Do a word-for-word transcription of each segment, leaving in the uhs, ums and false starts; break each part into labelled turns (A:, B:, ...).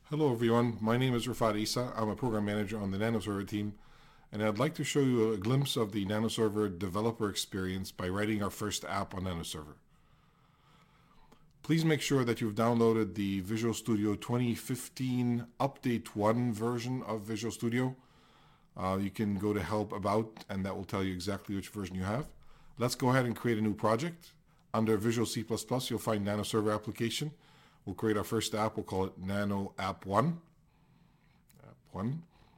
A: Hello everyone, my name is Rafat Isa. I'm a program manager on the NanoServer team, and I'd like to show you a glimpse of the NanoServer developer experience by writing our first app on NanoServer. Please make sure that you've downloaded the Visual Studio twenty fifteen Update one version of Visual Studio. Uh, you can go to Help About, and that will tell you exactly which version you have. Let's go ahead and create a new project. Under Visual C plus plus, you'll find NanoServer application. We'll create our first app. We'll call it Nano App one. App one.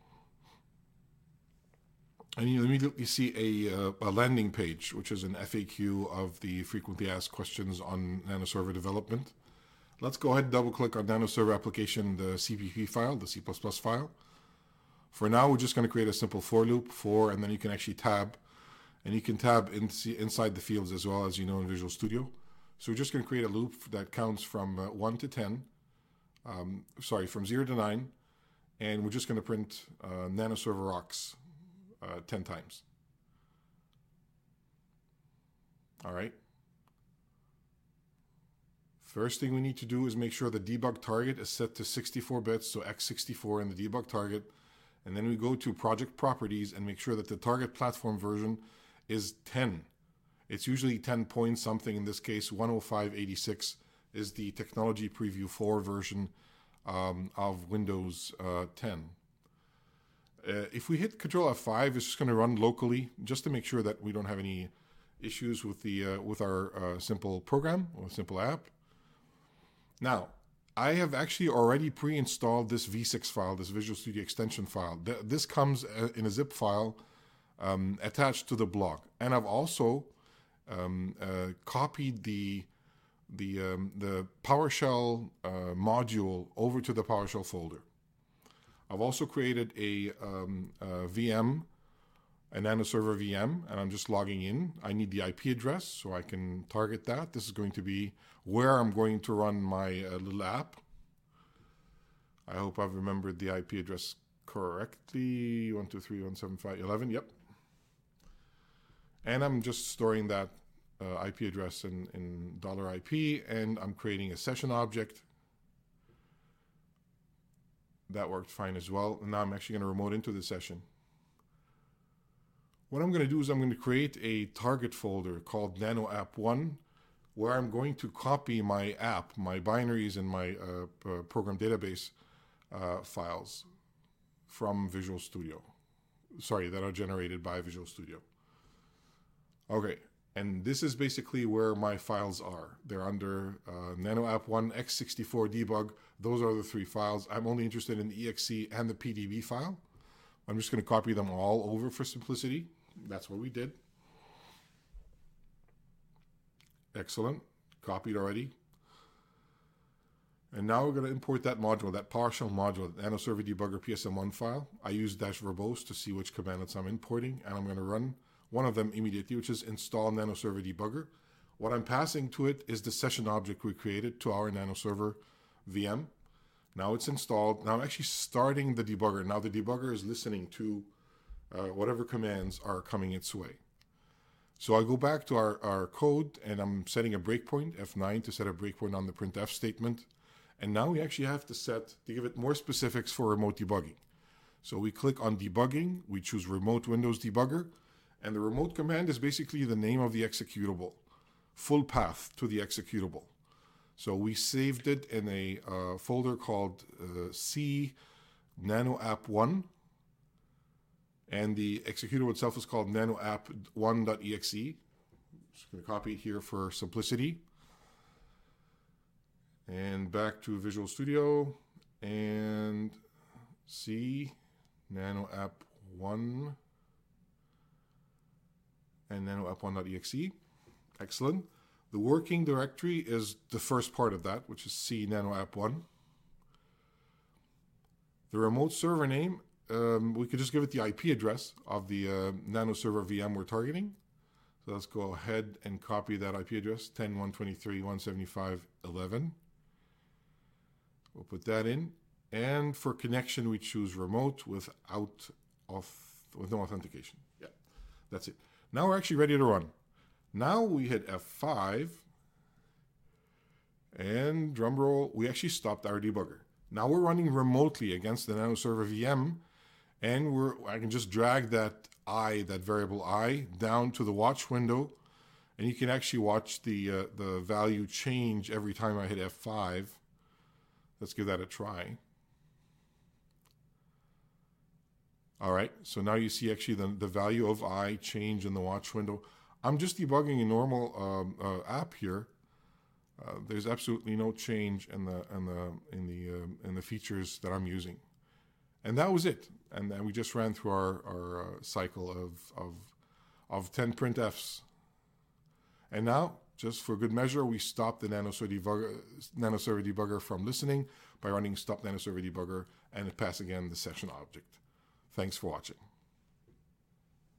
A: And you immediately see a, uh, a landing page, which is an F A Q of the frequently asked questions on NanoServer development. Let's go ahead and double click on NanoServer application, the C P P file, the C plus plus file. For now, we're just going to create a simple for loop, for, and then you can actually tab. And you can tab in, inside the fields as well, as you know in Visual Studio. So we're just going to create a loop that counts from uh, one to ten, um, sorry, from zero to nine, and we're just going to print uh, NanoServer rocks uh, ten times. All right. First thing we need to do is make sure the debug target is set to sixty-four bits, so x sixty-four in the debug target, and then we go to project properties and make sure that the target platform version is ten. It's usually ten point something. In this case, one oh five eighty-six is the Technology Preview four version um, of Windows uh, ten. Uh, if we hit Control F five, it's just going to run locally, just to make sure that we don't have any issues with the uh, with our uh, simple program or simple app. Now, I have actually already pre-installed this V six file, this Visual Studio extension file. Th this comes in a zip file um, attached to the blog, and I've also Um, uh, copied the the um, the PowerShell uh, module over to the PowerShell folder. I've also created a, um, a V M, a NanoServer V M, and I'm just logging in. I need the I P address so I can target that. This is going to be where I'm going to run my uh, little app. I hope I've remembered the I P address correctly. one two three one seven five eleven. Yep. And I'm just storing that uh, I P address in, in $I P, and I'm creating a session object. That worked fine as well. And now I'm actually going to remote into the session. What I'm going to do is I'm going to create a target folder called Nano App one, where I'm going to copy my app, my binaries and my uh, uh, program database uh, files from Visual Studio. Sorry, that are generated by Visual Studio. Okay, and this is basically where my files are. They're under uh, Nano App one x sixty-four debug. Those are the three files. I'm only interested in the E X E and the P D B file. I'm just going to copy them all over for simplicity. That's what we did. Excellent. Copied already. And now we're going to import that module, that PowerShell module, that NanoServer Debugger P S M one file. I use dash verbose to see which commandlets I'm importing, and I'm going to run one of them immediately, which is install NanoServer Debugger. What I'm passing to it is the session object we created to our NanoServer V M. Now it's installed. Now I'm actually starting the debugger. Now the debugger is listening to uh, whatever commands are coming its way. So I go back to our, our code, and I'm setting a breakpoint, F nine, to set a breakpoint on the printf statement. And now we actually have to set, to give it more specifics for remote debugging. So we click on debugging, we choose remote Windows debugger, and the remote command is basically the name of the executable, full path to the executable. So we saved it in a uh, folder called uh, C Nano App one, and the executable itself is called Nano App one.exe. Just going to copy it here for simplicity. And back to Visual Studio, and C Nano App one. And Nano App one.exe. Excellent. The working directory is the first part of that, which is C Nano App one. The remote server name, um, we could just give it the I P address of the uh, NanoServer V M we're targeting. So let's go ahead and copy that I P address, ten dot one twenty-three dot one seventy-five dot eleven. We'll put that in. And for connection, we choose remote without auth with no authentication. Yeah, that's it. Now we're actually ready to run. Now we hit F five, and drum roll, we actually stopped our debugger. Now we're running remotely against the NanoServer V M, and we're I can just drag that I, that variable I, down to the watch window, and you can actually watch the uh, the value change every time I hit F five. Let's give that a try. All right, so now you see actually the, the value of I change in the watch window. I'm just debugging a normal um, uh, app here. Uh, there's absolutely no change in the in the in the um, in the features that I'm using, and that was it. And then we just ran through our our uh, cycle of of of ten printfs. And now, just for good measure, we stop the NanoServer debugger, NanoServer debugger from listening by running stop NanoServer debugger, and it pass again the session object. Thanks for watching.